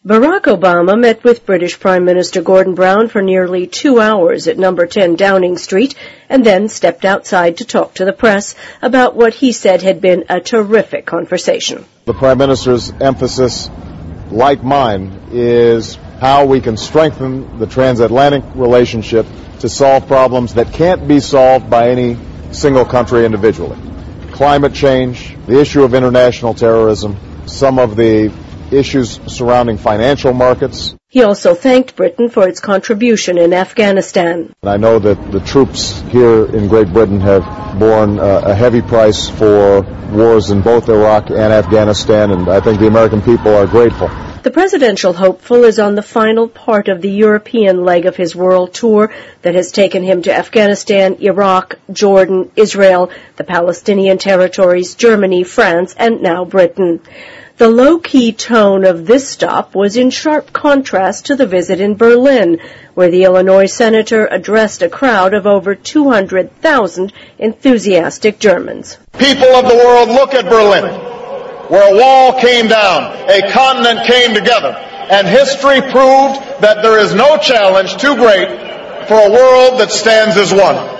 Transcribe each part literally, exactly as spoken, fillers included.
Barack Obama met with British Prime Minister Gordon Brown for nearly two hours at number ten Downing Street and then stepped outside to talk to the press about what he said had been a terrific conversation. The Prime Minister's emphasis, like mine, is how we can strengthen the transatlantic relationship to solve problems that can't be solved by any single country individually. Climate change, the issue of international terrorism, some of the issues surrounding financial markets. He also thanked Britain for its contribution in Afghanistan. And I know that the troops here in Great Britain have borne uh, a heavy price for wars in both Iraq and Afghanistan, and I think the American people are grateful. The presidential hopeful is on the final part of the European leg of his world tour that has taken him to Afghanistan, Iraq, Jordan, Israel, the Palestinian territories, Germany, France, and now Britain. The low-key tone of this stop was in sharp contrast to the visit in Berlin, where the Illinois senator addressed a crowd of over two hundred thousand enthusiastic Germans. People of the world, look at Berlin, where a wall came down, a continent came together, and history proved that there is no challenge too great for a world that stands as one.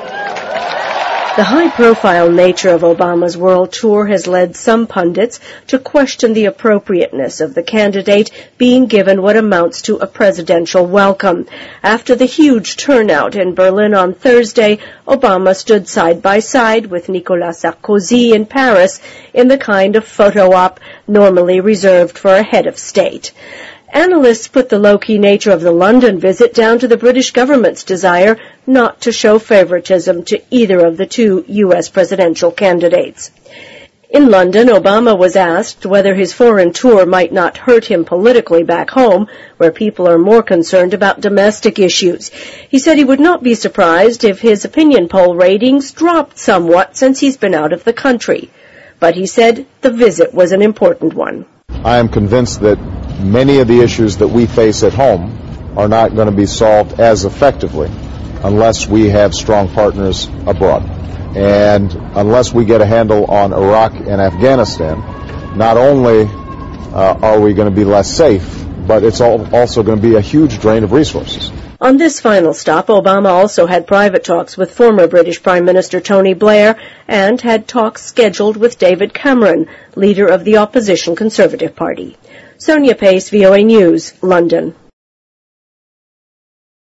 The high-profile nature of Obama's world tour has led some pundits to question the appropriateness of the candidate being given what amounts to a presidential welcome. After the huge turnout in Berlin on Thursday, Obama stood side by side with Nicolas Sarkozy in Paris in the kind of photo op normally reserved for a head of state. Analysts put the low-key nature of the London visit down to the British government's desire not to show favoritism to either of the two U S presidential candidates. In London, Obama was asked whether his foreign tour might not hurt him politically back home, where people are more concerned about domestic issues. He said he would not be surprised if his opinion poll ratings dropped somewhat since he's been out of the country. But he said the visit was an important one. I am convinced that many of the issues that we face at home are not going to be solved as effectively unless we have strong partners abroad. And unless we get a handle on Iraq and Afghanistan, not only uh, are we going to be less safe, but it's also going to be a huge drain of resources. On this final stop, Obama also had private talks with former British Prime Minister Tony Blair and had talks scheduled with David Cameron, leader of the opposition Conservative Party. Sonia Pace, V O A News, London.